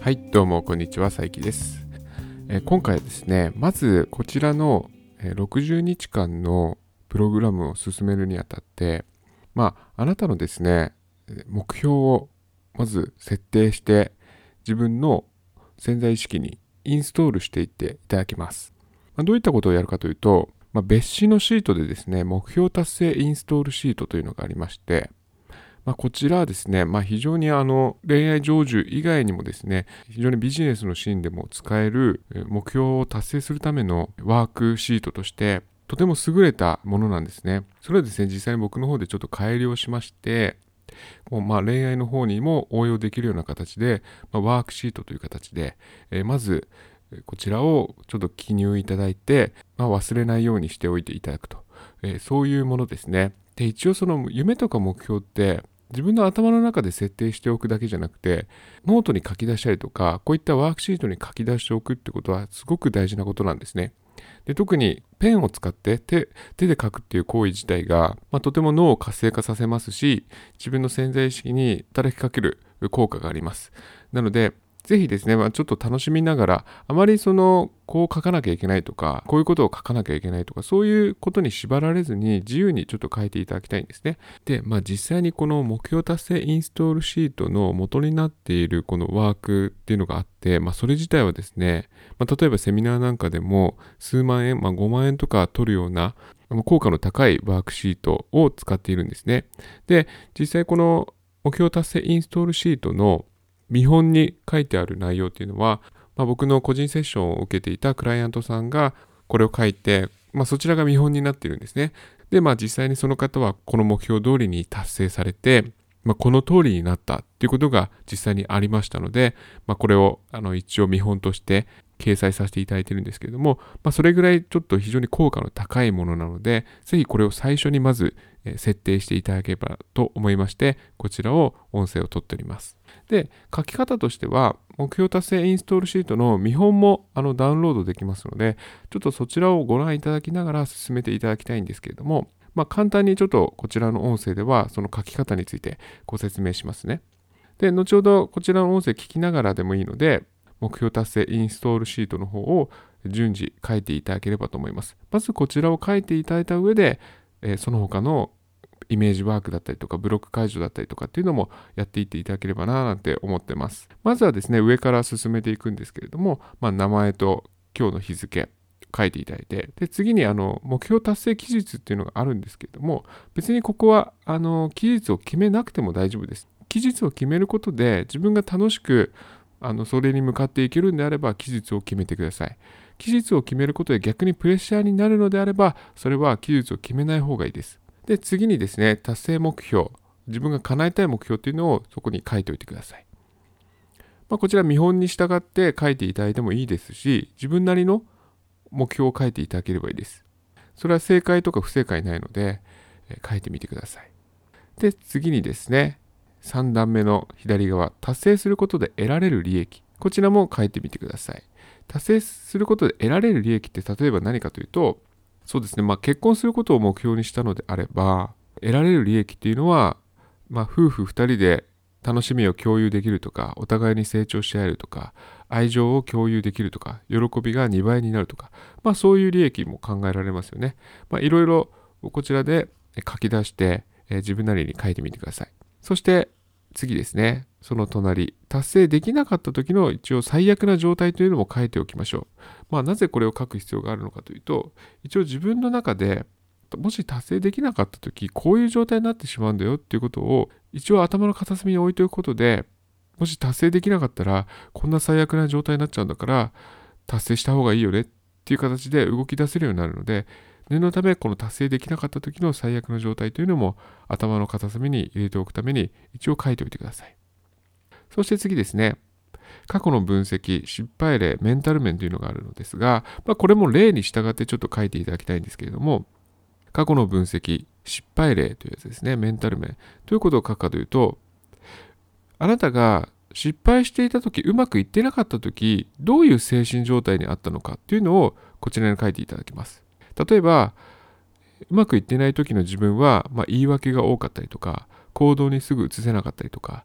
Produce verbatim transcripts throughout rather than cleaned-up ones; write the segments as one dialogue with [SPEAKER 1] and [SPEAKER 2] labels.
[SPEAKER 1] はい、どうもこんにちは、さいきです。えー今回はですね、まずこちらのえーろくじゅうにちかんのプログラムを進めるにあたって、まあ、あなたのですね、えー目標をまず設定して、自分の潜在意識にインストールしていっていただきます。まあ、どういったことをやるかというと、まあ、別紙のシートでですね、目標達成インストールシートというのがありまして、まあ、こちらはですね、まあ、非常にあの恋愛成就以外にもですね、非常にビジネスのシーンでも使えるえー目標を達成するためのワークシートとして、とても優れたものなんですね。それはですね、実際に僕の方でちょっと改良しまして、こうまあ恋愛の方にも応用できるような形で、まあ、ワークシートという形で、えーまずえーこちらをちょっと記入いただいて、まあ、忘れないようにしておいていただくと、えーそういうものですね。で、一応その夢とか目標って自分の頭の中で設定しておくだけじゃなくて、ノートに書き出したりとか、こういったワークシートに書き出しておくってことはすごく大事なことなんですね。で、特にペンを使って手手で書くっていう行為自体が、まあ、とても脳を活性化させますし、自分の潜在意識に働きかける効果があります。なので、ぜひですね、まあ、ちょっと楽しみながら、あまりその、こう書かなきゃいけないとか、こういうことを書かなきゃいけないとか、そういうことに縛られずに自由にちょっと書いていただきたいんですね。で、まあ実際にこの目標達成インストールシートの元になっているこのワークっていうのがあって、まあそれ自体はですね、まあ例えばセミナーなんかでも数万円、まあごまんえんとか取るようなあの効果の高いワークシートを使っているんですね。で、実際この目標達成インストールシートの見本に書いてある内容っていうのは、まあ、僕の個人セッションを受けていたクライアントさんがこれを書いて、まあ、そちらが見本になっているんですね。で、まあ実際にその方はこの目標通りに達成されて、まあ、この通りになったっていうことが実際にありましたので、まあ、これをあの一応見本として掲載させていただいているんですけれども、まあ、それぐらいちょっと非常に効果の高いものなので、ぜひこれを最初にまず設定していただければと思いまして、こちらを音声を取っております。で、書き方としては、目標達成インストールシートの見本もあのダウンロードできますので、ちょっとそちらをご覧いただきながら進めていただきたいんですけれども、まあ、簡単にちょっとこちらの音声ではその書き方についてご説明しますね。で、後ほどこちらの音声聞きながらでもいいので、目標達成インストールシートの方を順次書いていただければと思います。まずこちらを書いていただいた上で、えーその他のイメージワークだったりとかブロック解除だったりとかっていうのもやっていっていただければななんて思ってます。まずはですね、上から進めていくんですけれども、まあ、名前と今日の日付書いていただいて、で次にあの目標達成期日っていうのがあるんですけれども、別にここはあの期日を決めなくても大丈夫です。期日を決めることで自分が楽しくあのそれに向かっていけるんであれば期日を決めてください。期日を決めることで逆にプレッシャーになるのであれば、それは期日を決めない方がいいです。で、次にですね、達成目標、自分が叶えたい目標っていうのをそこに書いておいてください。まあ、こちら見本に従って書いていただいてもいいですし、自分なりの目標を書いていただければいいです。それは正解とか不正解ないので、えー書いてみてください。で、次にですね、さん段目の左側、達成することで得られる利益。こちらも書いてみてください。達成することで得られる利益って例えば何かというと、そうですね、まあ結婚することを目標にしたのであれば、得られる利益っていうのは、まあ夫婦ふたりで楽しみを共有できるとか、お互いに成長し合えるとか、愛情を共有できるとか、喜びがにばいになるとか、まあそういう利益も考えられますよね。まあいろいろこちらで書き出して、えー自分なりに書いてみてください。そして次ですね、その隣、達成できなかった時の一応最悪な状態というのも書いておきましょう。まあなぜこれを書く必要があるのかというと、一応自分の中でもし達成できなかった時、こういう状態になってしまうんだよっていうことを一応頭の片隅に置いておくことで、もし達成できなかったらこんな最悪な状態になっちゃうんだから達成した方がいいよねっていう形で動き出せるようになるので、念のためこの達成できなかった時の最悪の状態というのも頭の片隅に入れておくために一応書いておいてください。そして次ですね、過去の分析、失敗例、メンタル面というのがあるのですが、まあ、これも例に従ってちょっと書いていただきたいんですけれども、過去の分析、失敗例というやつですね、メンタル面。どういうことを書くかというと、あなたが失敗していたとき、うまくいってなかったとき、どういう精神状態にあったのかっていうのをこちらに書いていただきます。例えば、うまくいってない時の自分は、まあ、言い訳が多かったりとか、行動にすぐ移せなかったりとか、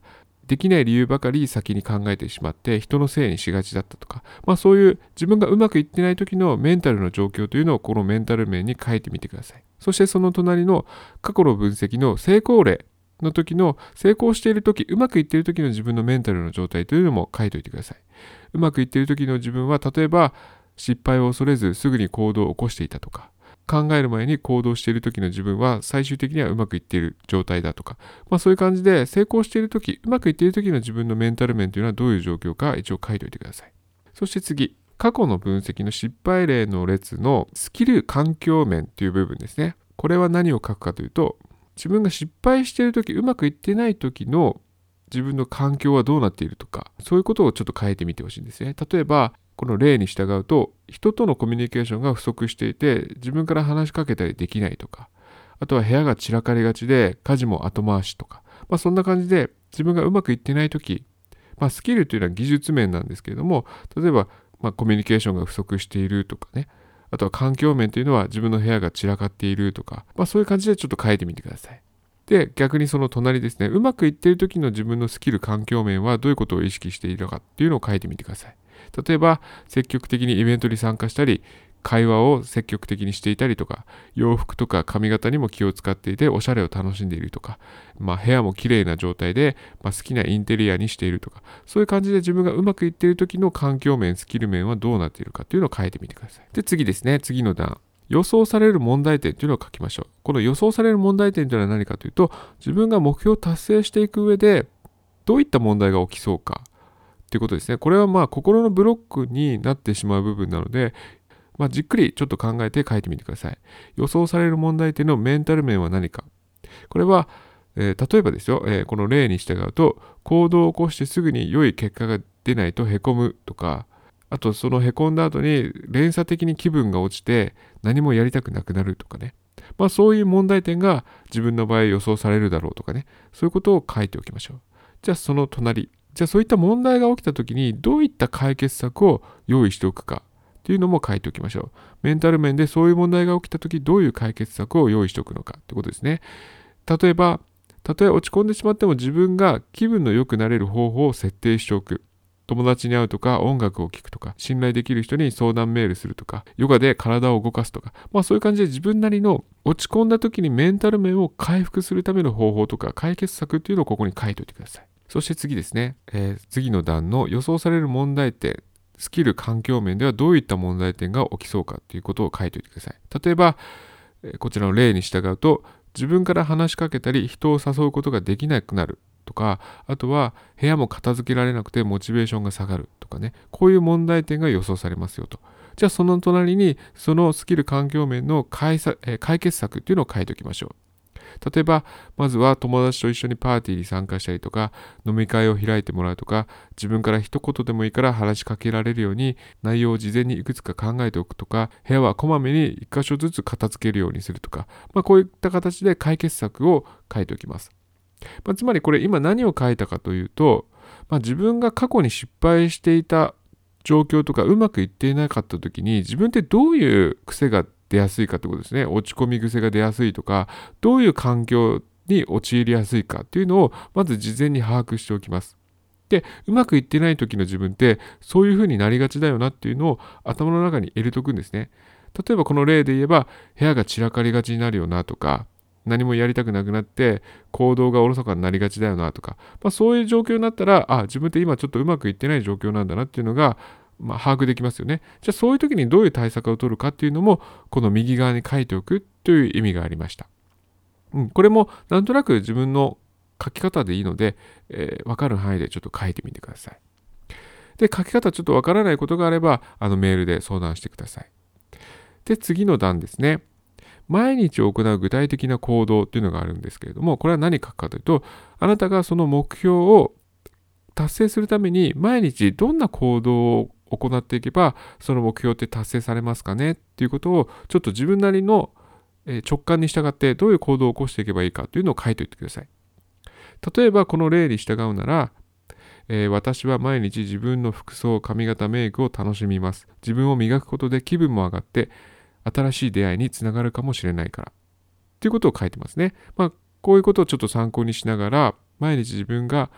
[SPEAKER 1] できない理由ばかり先に考えてしまって人のせいにしがちだったとか、まあ、そういう自分がうまくいってない時のメンタルの状況というのをこのメンタル面に書いてみてください。そしてその隣の過去の分析の成功例の時の成功している時、うまくいっている時の自分のメンタルの状態というのも書いておいてください。うまくいっている時の自分は、例えば失敗を恐れずすぐに行動を起こしていたとか、考える前に行動している時の自分は最終的にはうまくいっている状態だとか、まあ、そういう感じで成功している時、うまくいっている時の自分のメンタル面というのはどういう状況か一応書いておいてください。そして次、過去の分析の失敗例の列のスキル環境面という部分ですね。これは何を書くかというと、自分が失敗している時、うまくいってない時の自分の環境はどうなっているとか、そういうことをちょっと書いてみてほしいんですね。例えばこの例に従うと、人とのコミュニケーションが不足していて自分から話しかけたりできないとか、あとは部屋が散らかりがちで家事も後回しとか、まあ、そんな感じで自分がうまくいってない時、まあ、スキルというのは技術面なんですけれども、例えば、まあ、コミュニケーションが不足しているとかね、あとは環境面というのは自分の部屋が散らかっているとか、まあ、そういう感じでちょっと書いてみてください。で、逆にその隣ですね、うまくいっている時の自分のスキル環境面はどういうことを意識しているのかっていうのを書いてみてください。例えば積極的にイベントに参加したり、会話を積極的にしていたりとか、洋服とか髪型にも気を使っていておしゃれを楽しんでいるとか、まあ、部屋も綺麗な状態で、まあ、好きなインテリアにしているとか、そういう感じで自分がうまくいっている時の環境面、スキル面はどうなっているかっていうのを書いてみてください。で、次ですね、次の段。予想される問題点というのを書きましょう。この予想される問題点というのは何かというと、自分が目標を達成していく上でどういった問題が起きそうかということですね。これはまあ心のブロックになってしまう部分なので、まあ、じっくりちょっと考えて書いてみてください。予想される問題点のメンタル面は何か。これは、えー、例えばですよ、えー、この例に従うと、行動を起こしてすぐに良い結果が出ないとへこむとか、あとそのへこんだ後に連鎖的に気分が落ちて何もやりたくなくなるとかね。まあそういう問題点が自分の場合予想されるだろうとかね。そういうことを書いておきましょう。じゃあその隣。じゃあそういった問題が起きた時にどういった解決策を用意しておくかっていうのも書いておきましょう。メンタル面でそういう問題が起きた時どういう解決策を用意しておくのかってことですね。例えば、たとえ落ち込んでしまっても自分が気分の良くなれる方法を設定しておく。友達に会うとか、音楽を聴くとか、信頼できる人に相談メールするとか、ヨガで体を動かすとか、まあそういう感じで自分なりの落ち込んだ時にメンタル面を回復するための方法とか解決策っていうのをここに書いておいてください。そして次ですね、えー、次の段の予想される問題点、スキル環境面ではどういった問題点が起きそうかということを書いておいてください。例えば、えー、こちらの例に従うと、自分から話しかけたり人を誘うことができなくなるとか、あとは部屋も片付けられなくてモチベーションが下がるとかね、こういう問題点が予想されますよと。じゃあその隣にそのスキル環境面の 解, 解決策っていうのを書いておきましょう。例えば、まずは友達と一緒にパーティーに参加したりとか、飲み会を開いてもらうとか、自分から一言でもいいから話しかけられるように内容を事前にいくつか考えておくとか、部屋はこまめに一箇所ずつ片付けるようにするとか、まあ、こういった形で解決策を書いておきます。まあ、つまりこれ今何を書いたかというと、まあ、自分が過去に失敗していた状況とかうまくいっていなかった時に自分ってどういう癖が出やすいかということですね。落ち込み癖が出やすいとか、どういう環境に陥りやすいかっていうのをまず事前に把握しておきます。で、うまくいってない時の自分ってそういう風になりがちだよなっていうのを頭の中に入れとくんですね。例えばこの例で言えば、部屋が散らかりがちになるよなとか、何もやりたくなくなって行動がおろそかになりがちだよなとか、まあ、そういう状況になったら、あ、自分って今ちょっとうまくいってない状況なんだなっていうのがまあ、把握できますよね。じゃあそういう時にどういう対策を取るかっていうのもこの右側に書いておくという意味がありました。うん、これもなんとなく自分の書き方でいいので、えー、分かる範囲でちょっと書いてみてください。で、書き方ちょっと分からないことがあればあのメールで相談してください。で、次の段ですね。毎日行う具体的な行動っていうのがあるんですけれども、これは何書くかというと、あなたがその目標を達成するために毎日どんな行動を行っていけばその目標って達成されますかねっていうことをちょっと自分なりの直感に従ってどういう行動を起こしていけばいいかというのを書いておいてください。例えばこの例に従うなら、えー、私は毎日自分の服装、髪型、メイクを楽しみます。自分を磨くことで気分も上がって新しい出会いにつながるかもしれないからということを書いてますね。まあこういうことをちょっと参考にしながら毎日自分が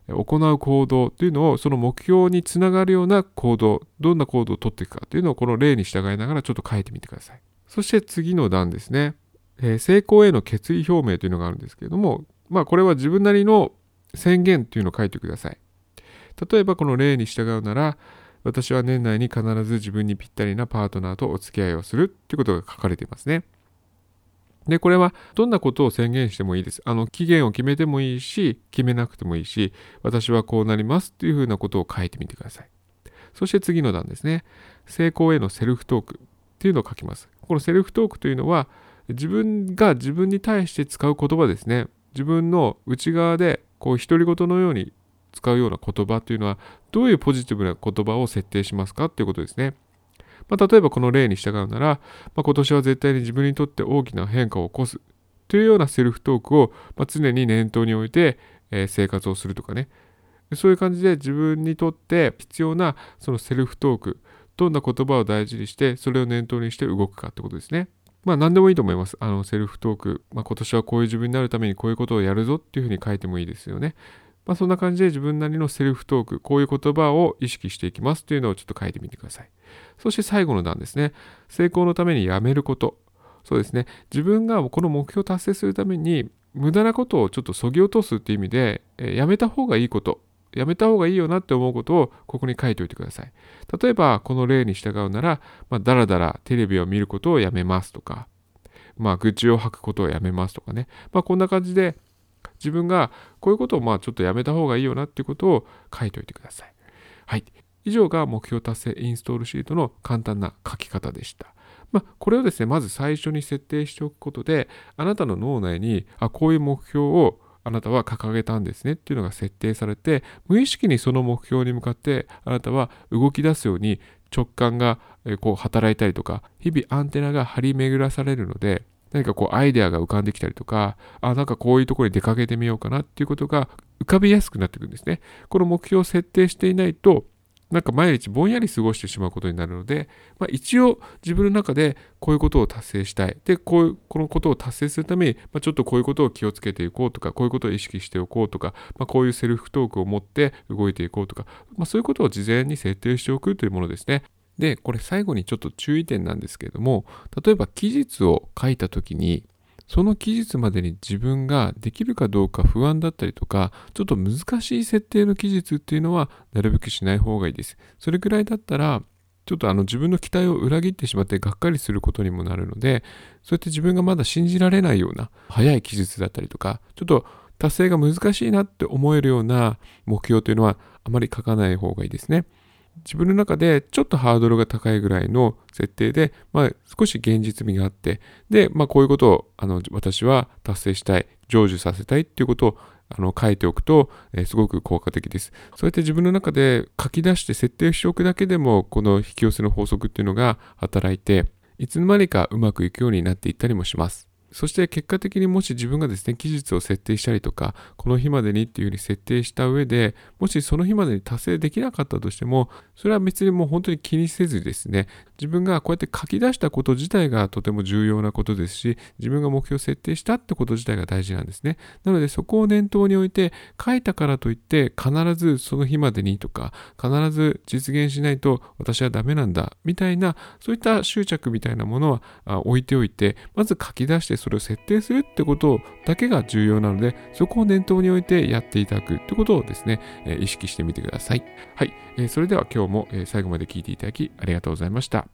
[SPEAKER 1] 行う行動というのを、その目標につながるような行動、どんな行動をとっていくかというのをこの例に従いながらちょっと書いてみてください。そして次の段ですね、えー、成功への決意表明というのがあるんですけれども、まあこれは自分なりの宣言というのを書いてください。例えばこの例に従うなら、私は年内に必ず自分にぴったりなパートナーとお付き合いをするということが書かれていますね。で、これはどんなことを宣言してもいいです。あの、期限を決めてもいいし、決めなくてもいいし、私はこうなりますというふうなことを書いてみてください。そして次の段ですね。成功へのセルフトークっていうのを書きます。このセルフトークというのは、自分が自分に対して使う言葉ですね。自分の内側で、こう、独り言のように使うような言葉というのは、どういうポジティブな言葉を設定しますかということですね。まあ、例えばこの例に従うなら、まあ、今年は絶対に自分にとって大きな変化を起こすというようなセルフトークを、まあ、常に念頭に置いて、えー、生活をするとかね。そういう感じで自分にとって必要なそのセルフトーク、どんな言葉を大事にして、それを念頭にして動くかってことですね。まあ何でもいいと思います。あのセルフトーク、まあ、今年はこういう自分になるためにこういうことをやるぞっていうふうに書いてもいいですよね。まあそんな感じで自分なりのセルフトーク、こういう言葉を意識していきますというのをちょっと書いてみてください。そして最後の段ですね。成功のためにやめること。そうですね。自分がこの目標を達成するために無駄なことをちょっと削ぎ落とすっていう意味で、えー、やめた方がいいこと。やめた方がいいよなって思うことをここに書いておいてください。例えばこの例に従うなら、まあ、だらだらテレビを見ることをやめますとか、まあ愚痴を吐くことをやめますとかね。まあこんな感じで自分がこういうことをまあちょっとやめた方がいいよなっていうことを書いておいてください。はい。以上が目標達成インストールシートの簡単な書き方でした。まあ、これをですね、まず最初に設定しておくことで、あなたの脳内に、あ、こういう目標をあなたは掲げたんですねっていうのが設定されて、無意識にその目標に向かってあなたは動き出すように直感がこう働いたりとか、日々アンテナが張り巡らされるので、何かこうアイデアが浮かんできたりとか、あ、なんかこういうところに出かけてみようかなっていうことが浮かびやすくなってくるんですね。この目標を設定していないと、なんか毎日ぼんやり過ごしてしまうことになるので、まあ、一応自分の中でこういうことを達成したい。で、こういう、このことを達成するために、まあ、ちょっとこういうことを気をつけていこうとか、こういうことを意識しておこうとか、まあ、こういうセルフトークを持って動いていこうとか、まあ、そういうことを事前に設定しておくというものですね。で、これ最後にちょっと注意点なんですけれども、例えば期日を書いたときに、その期日までに自分ができるかどうか不安だったりとか、ちょっと難しい設定の期日っていうのはなるべくしない方がいいです。それくらいだったら、ちょっとあの自分の期待を裏切ってしまってがっかりすることにもなるので、そうやって自分がまだ信じられないような早い期日だったりとか、ちょっと達成が難しいなって思えるような目標というのはあまり書かない方がいいですね。自分の中でちょっとハードルが高いぐらいの設定で、まあ、少し現実味があって、で、まあ、こういうことをあの私は達成したい、成就させたいっていうことをあの書いておくと、えー、すごく効果的です。そうやって自分の中で書き出して設定しておくだけでも、この引き寄せの法則っていうのが働いて、いつの間にかうまくいくようになっていったりもします。そして結果的にもし自分がですね、期日を設定したりとか、この日までにっていうふうに設定した上で、もしその日までに達成できなかったとしても、それは別にもう本当に気にせずですね、自分がこうやって書き出したこと自体がとても重要なことですし、自分が目標を設定したってこと自体が大事なんですね。なのでそこを念頭に置いて、書いたからといって必ずその日までにとか、必ず実現しないと私はダメなんだみたいな、そういった執着みたいなものは置いておいて、まず書き出してそれを設定するってことだけが重要なので、そこを念頭に置いてやっていただくってことをですね、えー、意識してみてください。はい、えー、それでは今日も最後まで聞いていただきありがとうございました。